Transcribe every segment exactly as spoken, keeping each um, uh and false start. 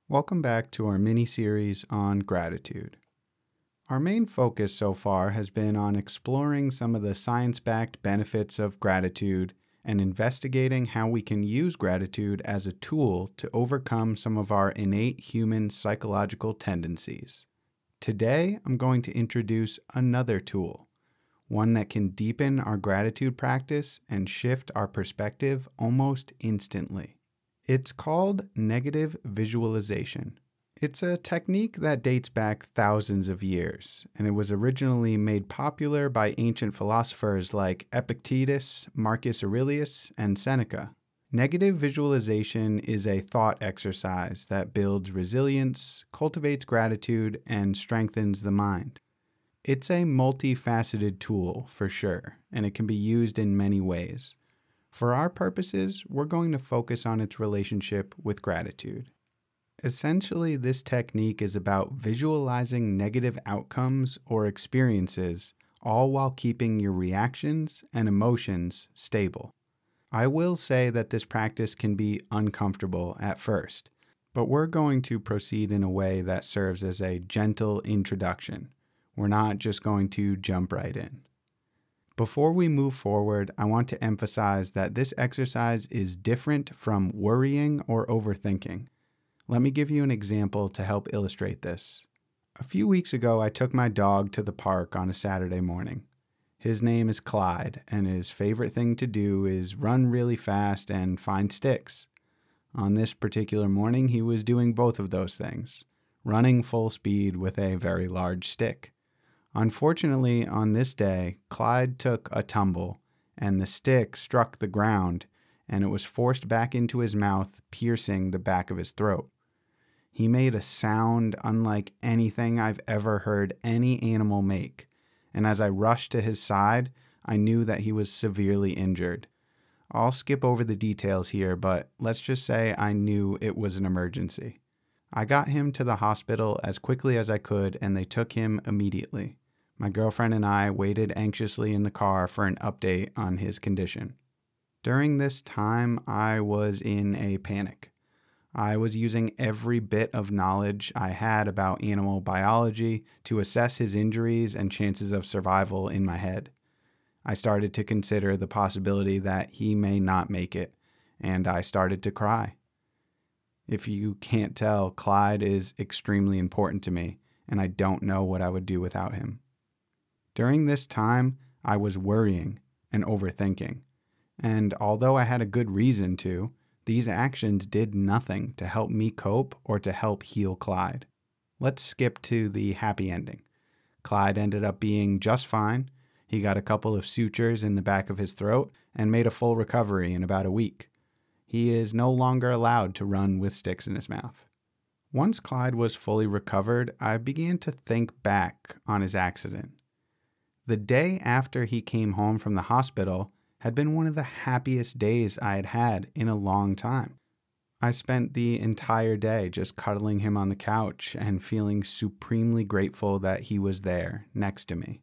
Welcome back to our mini-series on gratitude. Our main focus so far has been on exploring some of the science-backed benefits of gratitude and investigating how we can use gratitude as a tool to overcome some of our innate human psychological tendencies. Today, I'm going to introduce another tool, one that can deepen our gratitude practice and shift our perspective almost instantly. It's called negative visualization. It's a technique that dates back thousands of years, and it was originally made popular by ancient philosophers like Epictetus, Marcus Aurelius, and Seneca. Negative visualization is a thought exercise that builds resilience, cultivates gratitude, and strengthens the mind. It's a multifaceted tool for sure, and it can be used in many ways. For our purposes, we're going to focus on its relationship with gratitude. Essentially, this technique is about visualizing negative outcomes or experiences, all while keeping your reactions and emotions stable. I will say that this practice can be uncomfortable at first, but we're going to proceed in a way that serves as a gentle introduction. We're not just going to jump right in. Before we move forward, I want to emphasize that this exercise is different from worrying or overthinking. Let me give you an example to help illustrate this. A few weeks ago, I took my dog to the park on a Saturday morning. His name is Clyde, and his favorite thing to do is run really fast and find sticks. On this particular morning, he was doing both of those things, running full speed with a very large stick. Unfortunately, on this day, Clyde took a tumble, and the stick struck the ground, and it was forced back into his mouth, piercing the back of his throat. He made a sound unlike anything I've ever heard any animal make, and as I rushed to his side, I knew that he was severely injured. I'll skip over the details here, but let's just say I knew it was an emergency. I got him to the hospital as quickly as I could, and they took him immediately. My girlfriend and I waited anxiously in the car for an update on his condition. During this time, I was in a panic. I was using every bit of knowledge I had about animal biology to assess his injuries and chances of survival in my head. I started to consider the possibility that he may not make it, and I started to cry. If you can't tell, Clyde is extremely important to me, and I don't know what I would do without him. During this time, I was worrying and overthinking, and although I had a good reason to, these actions did nothing to help me cope or to help heal Clyde. Let's skip to the happy ending. Clyde ended up being just fine. He got a couple of sutures in the back of his throat and made a full recovery in about a week. He is no longer allowed to run with sticks in his mouth. Once Clyde was fully recovered, I began to think back on his accident. The day after he came home from the hospital had been one of the happiest days I had had in a long time. I spent the entire day just cuddling him on the couch and feeling supremely grateful that he was there next to me.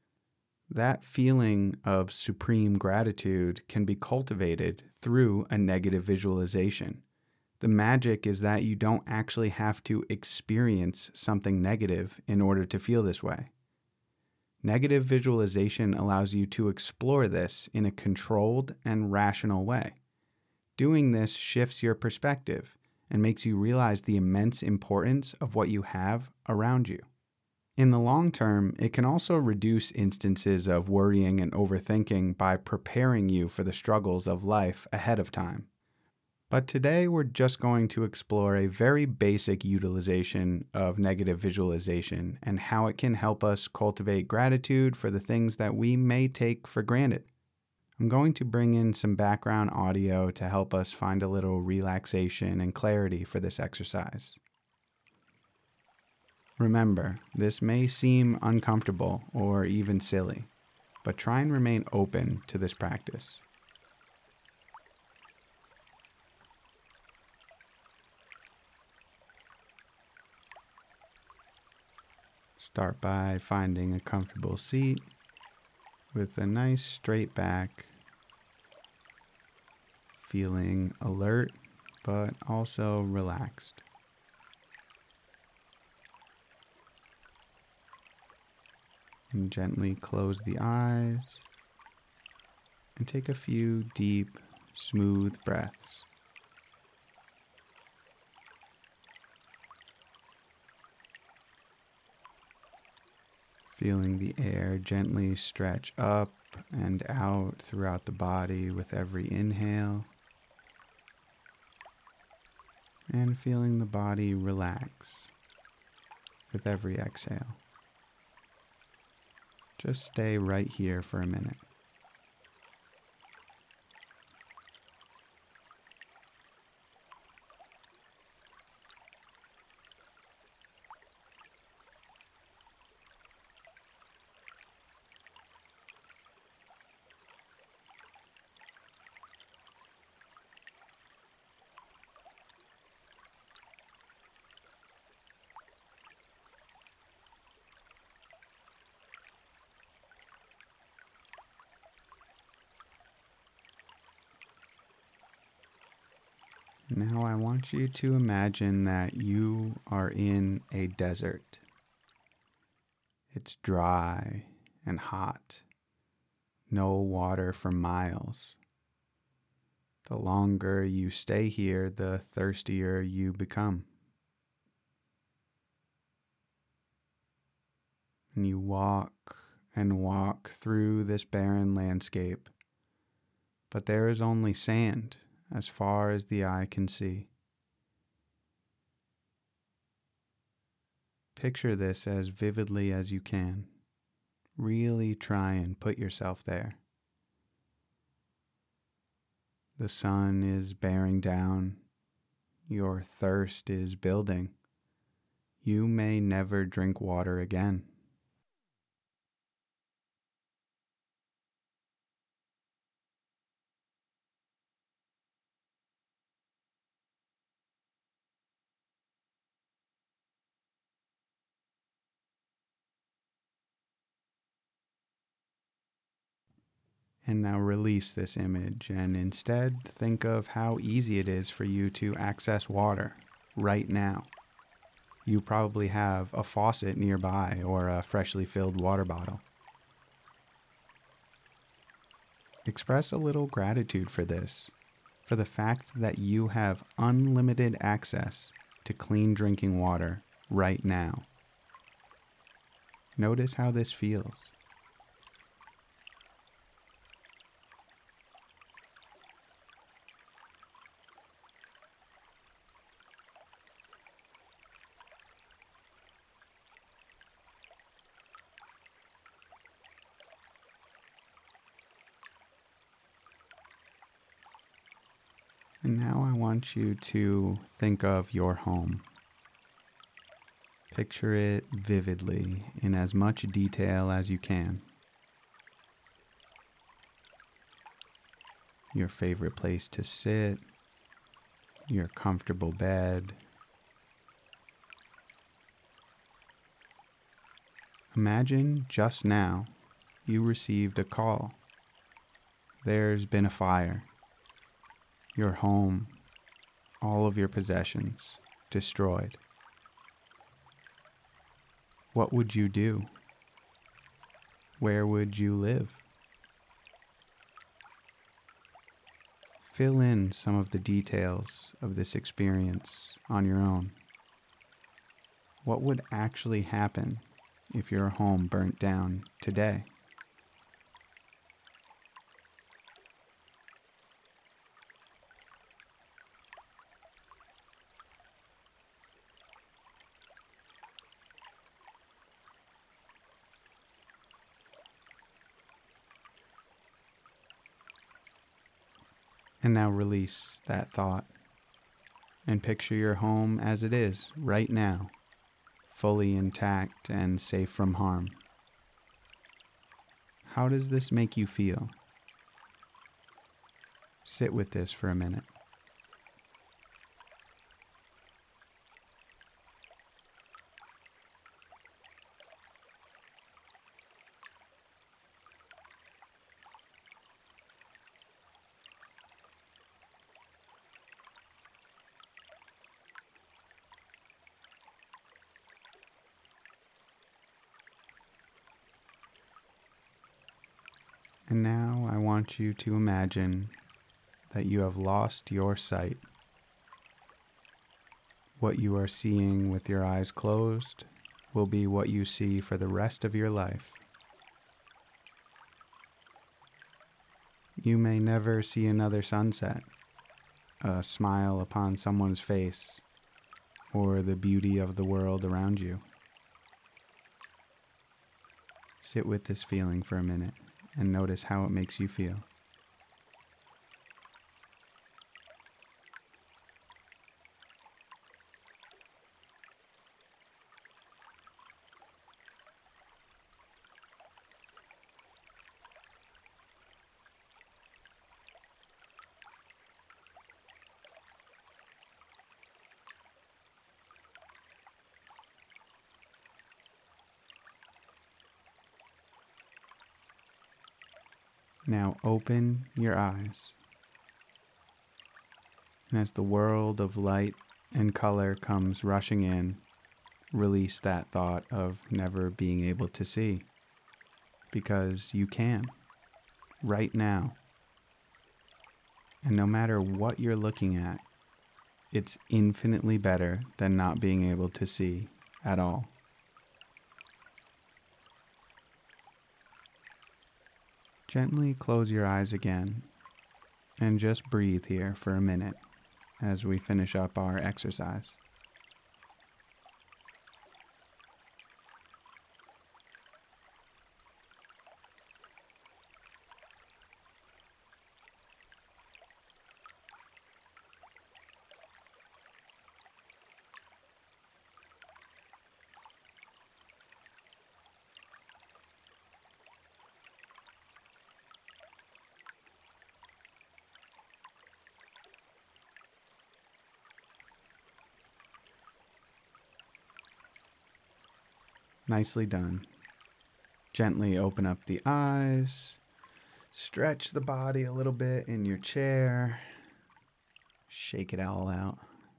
That feeling of supreme gratitude can be cultivated through a negative visualization. The magic is that you don't actually have to experience something negative in order to feel this way. Negative visualization allows you to explore this in a controlled and rational way. Doing this shifts your perspective and makes you realize the immense importance of what you have around you. In the long term, it can also reduce instances of worrying and overthinking by preparing you for the struggles of life ahead of time. But today we're just going to explore a very basic utilization of negative visualization and how it can help us cultivate gratitude for the things that we may take for granted. I'm going to bring in some background audio to help us find a little relaxation and clarity for this exercise. Remember, this may seem uncomfortable or even silly, but try and remain open to this practice. Start by finding a comfortable seat with a nice straight back, feeling alert but also relaxed. And gently close the eyes and take a few deep, smooth breaths. Feeling the air gently stretch up and out throughout the body with every inhale, and feeling the body relax with every exhale. Just stay right here for a minute. Now I want you to imagine that you are in a desert. It's dry and hot, no water for miles. The longer you stay here, the thirstier you become. And you walk and walk through this barren landscape, but there is only sand as far as the eye can see. Picture this as vividly as you can. Really try and put yourself there. The sun is bearing down. Your thirst is building. You may never drink water again. And now release this image and instead think of how easy it is for you to access water right now. You probably have a faucet nearby or a freshly filled water bottle. Express a little gratitude for this, for the fact that you have unlimited access to clean drinking water right now. Notice how this feels. And now I want you to think of your home. Picture it vividly in as much detail as you can. Your favorite place to sit, your comfortable bed. Imagine just now you received a call. There's been a fire. Your home, all of your possessions, destroyed. What would you do? Where would you live? Fill in some of the details of this experience on your own. What would actually happen if your home burnt down today? And now release that thought and picture your home as it is right now, fully intact and safe from harm. How does this make you feel? Sit with this for a minute. And now I want you to imagine that you have lost your sight. What you are seeing with your eyes closed will be what you see for the rest of your life. You may never see another sunset, a smile upon someone's face, or the beauty of the world around you. Sit with this feeling for a minute and notice how it makes you feel. Now open your eyes. And as the world of light and color comes rushing in, release that thought of never being able to see. Because you can, right now. And no matter what you're looking at, it's infinitely better than not being able to see at all. Gently close your eyes again and just breathe here for a minute as we finish up our exercise. Nicely done. Gently open up the eyes, stretch the body a little bit in your chair, shake it all out.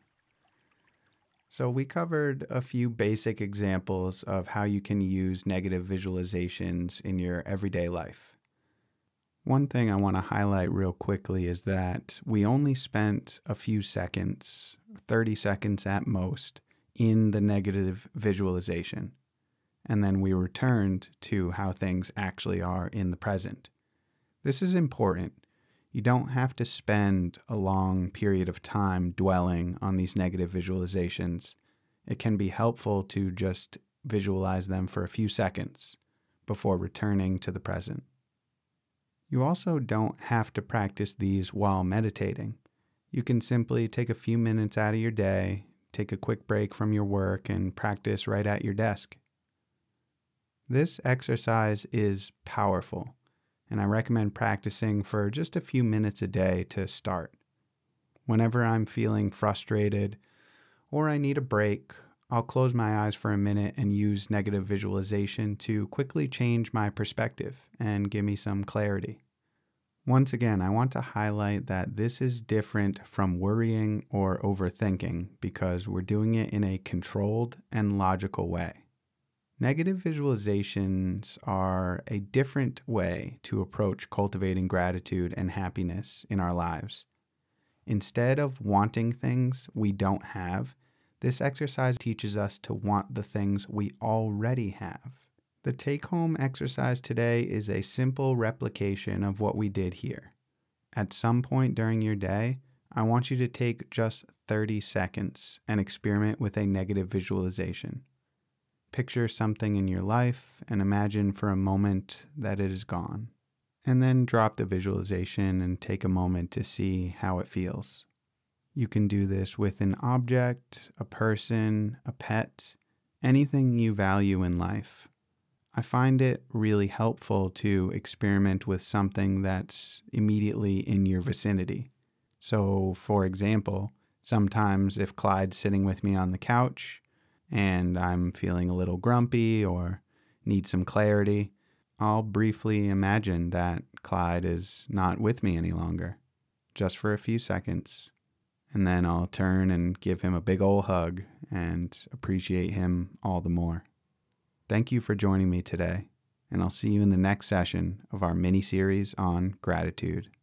So we covered a few basic examples of how you can use negative visualizations in your everyday life. One thing I want to highlight real quickly is that we only spent a few seconds, thirty seconds at most, in the negative visualization. And then we returned to how things actually are in the present. This is important. You don't have to spend a long period of time dwelling on these negative visualizations. It can be helpful to just visualize them for a few seconds before returning to the present. You also don't have to practice these while meditating. You can simply take a few minutes out of your day, take a quick break from your work, and practice right at your desk. This exercise is powerful, and I recommend practicing for just a few minutes a day to start. Whenever I'm feeling frustrated or I need a break, I'll close my eyes for a minute and use negative visualization to quickly change my perspective and give me some clarity. Once again, I want to highlight that this is different from worrying or overthinking because we're doing it in a controlled and logical way. Negative visualizations are a different way to approach cultivating gratitude and happiness in our lives. Instead of wanting things we don't have, this exercise teaches us to want the things we already have. The take-home exercise today is a simple replication of what we did here. At some point during your day, I want you to take just thirty seconds and experiment with a negative visualization. Picture something in your life and imagine for a moment that it is gone. And then drop the visualization and take a moment to see how it feels. You can do this with an object, a person, a pet, anything you value in life. I find it really helpful to experiment with something that's immediately in your vicinity. So, for example, sometimes if Clyde's sitting with me on the couch, and I'm feeling a little grumpy or need some clarity, I'll briefly imagine that Clyde is not with me any longer, just for a few seconds. And then I'll turn and give him a big ol' hug and appreciate him all the more. Thank you for joining me today, and I'll see you in the next session of our mini series on gratitude.